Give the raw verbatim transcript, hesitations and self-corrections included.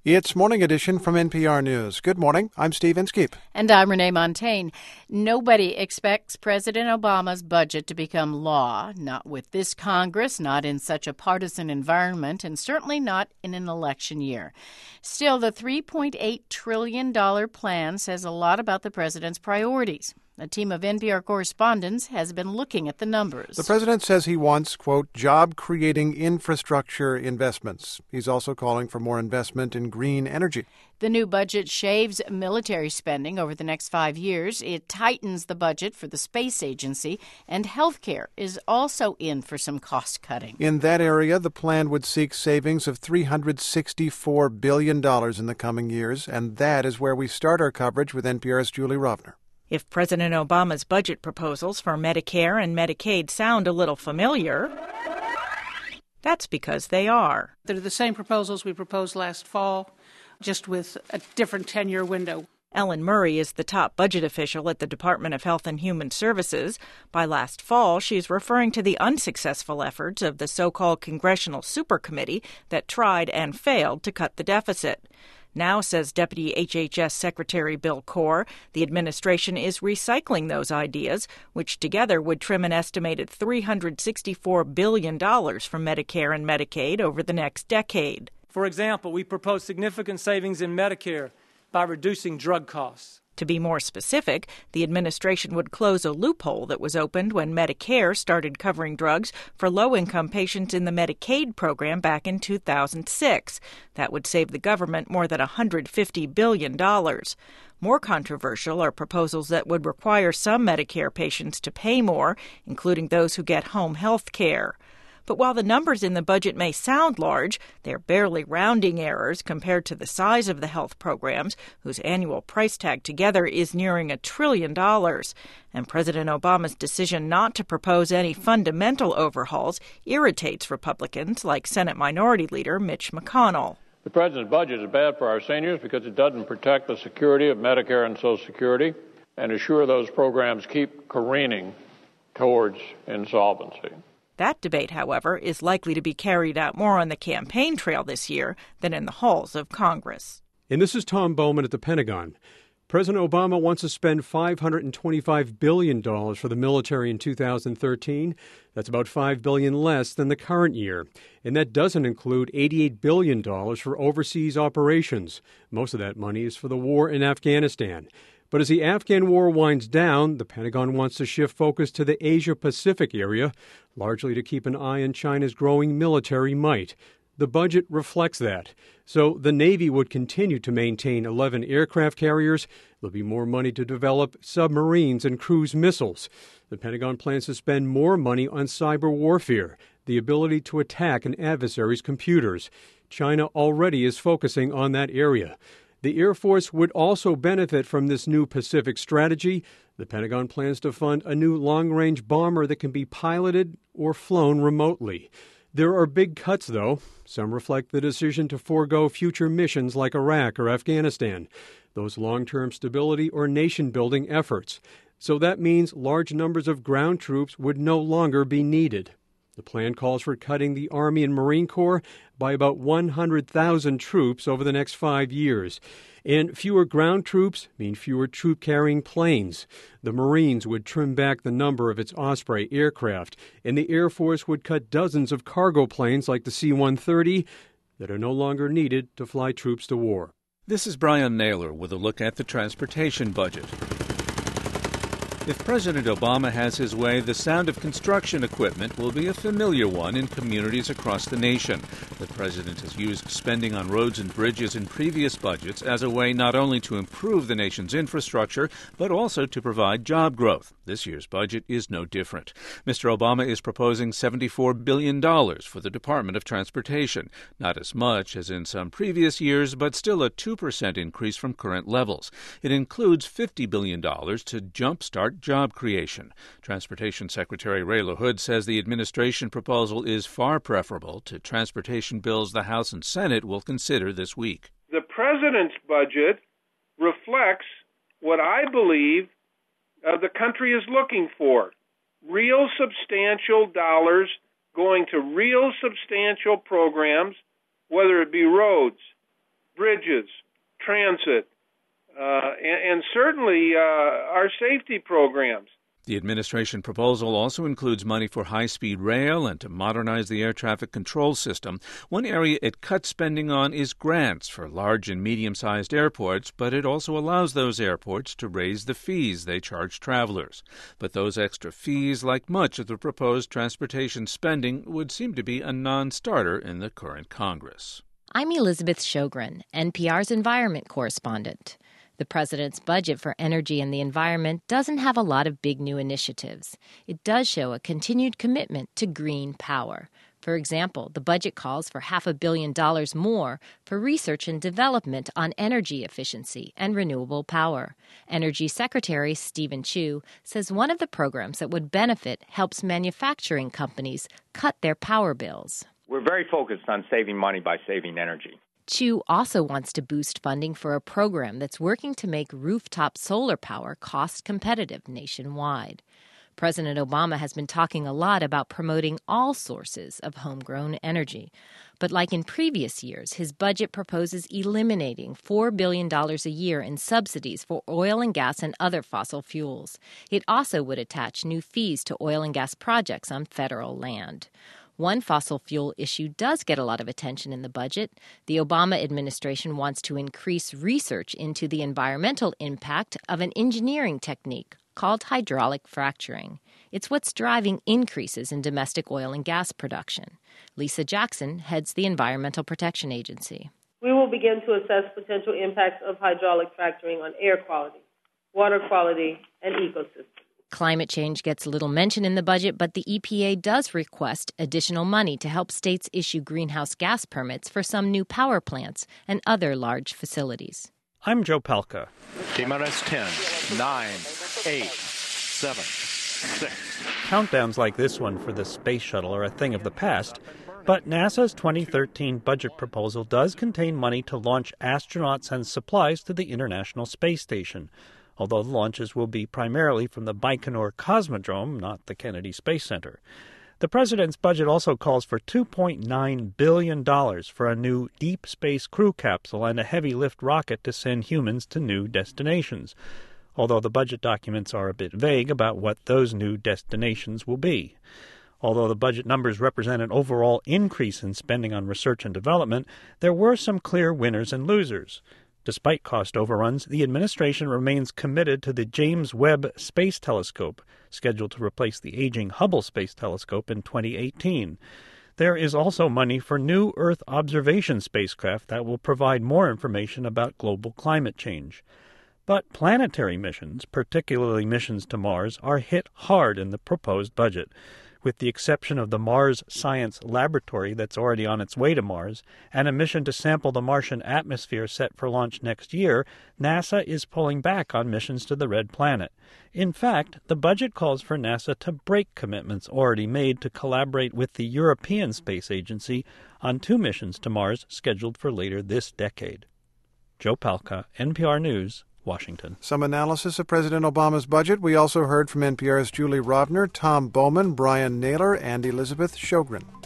It's Morning Edition from N P R News. Good morning. I'm Steve Inskeep. And I'm Renee Montagne. Nobody expects President Obama's budget to become law. Not with this Congress, not in such a partisan environment, and certainly not in an election year. Still, the three point eight trillion dollars plan says a lot about the president's priorities. A team of N P R correspondents has been looking at the numbers. The president says he wants, quote, job-creating infrastructure investments. He's also calling for more investment in green energy. The new budget shaves military spending over the next five years. It tightens the budget for the space agency, and health care is also in for some cost-cutting. In that area, the plan would seek savings of three hundred sixty-four billion dollars in the coming years, and that is where we start our coverage with N P R's Julie Rovner. If President Obama's budget proposals for Medicare and Medicaid sound a little familiar, that's because they are. They're the same proposals we proposed last fall, just with a different ten-year window. Ellen Murray is the top budget official at the Department of Health and Human Services. By last fall, she's referring to the unsuccessful efforts of the so-called Congressional Supercommittee that tried and failed to cut the deficit. Now, says Deputy H H S Secretary Bill Corr, the administration is recycling those ideas, which together would trim an estimated three hundred sixty-four billion dollars from Medicare and Medicaid over the next decade. For example, we propose significant savings in Medicare by reducing drug costs. To be more specific, the administration would close a loophole that was opened when Medicare started covering drugs for low-income patients in the Medicaid program back in two thousand six. That would save the government more than one hundred fifty billion dollars. More controversial are proposals that would require some Medicare patients to pay more, including those who get home health care. But while the numbers in the budget may sound large, they're barely rounding errors compared to the size of the health programs, whose annual price tag together is nearing a trillion dollars. And President Obama's decision not to propose any fundamental overhauls irritates Republicans like Senate Minority Leader Mitch McConnell. The president's budget is bad for our seniors because it doesn't protect the security of Medicare and Social Security and assure those programs keep careening towards insolvency. That debate, however, is likely to be carried out more on the campaign trail this year than in the halls of Congress. And this is Tom Bowman at the Pentagon. President Obama wants to spend five hundred twenty-five billion dollars for the military in two thousand thirteen. That's about five billion dollars less than the current year. And that doesn't include eighty-eight billion dollars for overseas operations. Most of that money is for the war in Afghanistan. But as the Afghan war winds down, the Pentagon wants to shift focus to the Asia-Pacific area, largely to keep an eye on China's growing military might. The budget reflects that. So the Navy would continue to maintain eleven aircraft carriers. There'll be more money to develop submarines and cruise missiles. The Pentagon plans to spend more money on cyber warfare, the ability to attack an adversary's computers. China already is focusing on that area. The Air Force would also benefit from this new Pacific strategy. The Pentagon plans to fund a new long-range bomber that can be piloted or flown remotely. There are big cuts, though. Some reflect the decision to forego future missions like Iraq or Afghanistan, those long-term stability or nation-building efforts. So that means large numbers of ground troops would no longer be needed. The plan calls for cutting the Army and Marine Corps by about one hundred thousand troops over the next five years. And fewer ground troops mean fewer troop-carrying planes. The Marines would trim back the number of its Osprey aircraft, and the Air Force would cut dozens of cargo planes like the C one thirty that are no longer needed to fly troops to war. This is Brian Naylor with a look at the transportation budget. If President Obama has his way, the sound of construction equipment will be a familiar one in communities across the nation. The president has used spending on roads and bridges in previous budgets as a way not only to improve the nation's infrastructure, but also to provide job growth. This year's budget is no different. Mister Obama is proposing seventy-four billion dollars for the Department of Transportation. Not as much as in some previous years, but still a two percent increase from current levels. It includes fifty billion dollars to jumpstart job creation. Transportation Secretary Ray LaHood says the administration proposal is far preferable to transportation bills the House and Senate will consider this week. The president's budget reflects what I believe uh, the country is looking for. Real substantial dollars going to real substantial programs, whether it be roads, bridges, transit, uh, and, and certainly uh, our safety programs. The administration proposal also includes money for high-speed rail and to modernize the air traffic control system. One area it cuts spending on is grants for large and medium-sized airports, but it also allows those airports to raise the fees they charge travelers. But those extra fees, like much of the proposed transportation spending, would seem to be a non-starter in the current Congress. I'm Elizabeth Shogren, N P R's environment correspondent. The president's budget for energy and the environment doesn't have a lot of big new initiatives. It does show a continued commitment to green power. For example, the budget calls for half a billion dollars more for research and development on energy efficiency and renewable power. Energy Secretary Stephen Chu says one of the programs that would benefit helps manufacturing companies cut their power bills. We're very focused on saving money by saving energy. Chu also wants to boost funding for a program that's working to make rooftop solar power cost competitive nationwide. President Obama has been talking a lot about promoting all sources of homegrown energy. But like in previous years, his budget proposes eliminating four billion dollars a year in subsidies for oil and gas and other fossil fuels. It also would attach new fees to oil and gas projects on federal land. One fossil fuel issue does get a lot of attention in the budget. The Obama administration wants to increase research into the environmental impact of an engineering technique called hydraulic fracturing. It's what's driving increases in domestic oil and gas production. Lisa Jackson heads the Environmental Protection Agency. We will begin to assess potential impacts of hydraulic fracturing on air quality, water quality, and ecosystems. Climate change gets little mention in the budget, but the E P A does request additional money to help states issue greenhouse gas permits for some new power plants and other large facilities. I'm Joe Palca. T-minus ten, nine, eight, seven, six. Countdowns like this one for the space shuttle are a thing of the past, but NASA's twenty thirteen budget proposal does contain money to launch astronauts and supplies to the International Space Station, although the launches will be primarily from the Baikonur Cosmodrome, not the Kennedy Space Center. The president's budget also calls for two point nine billion dollars for a new deep space crew capsule and a heavy-lift rocket to send humans to new destinations, although the budget documents are a bit vague about what those new destinations will be. Although the budget numbers represent an overall increase in spending on research and development, there were some clear winners and losers. Despite cost overruns, the administration remains committed to the James Webb Space Telescope, scheduled to replace the aging Hubble Space Telescope in twenty eighteen. There is also money for new Earth observation spacecraft that will provide more information about global climate change. But planetary missions, particularly missions to Mars, are hit hard in the proposed budget. With the exception of the Mars Science Laboratory that's already on its way to Mars, and a mission to sample the Martian atmosphere set for launch next year, NASA is pulling back on missions to the Red Planet. In fact, the budget calls for NASA to break commitments already made to collaborate with the European Space Agency on two missions to Mars scheduled for later this decade. Joe Palca, N P R News, Washington. Some analysis of President Obama's budget. We also heard from N P R's Julie Rovner, Tom Bowman, Brian Naylor, and Elizabeth Shogren.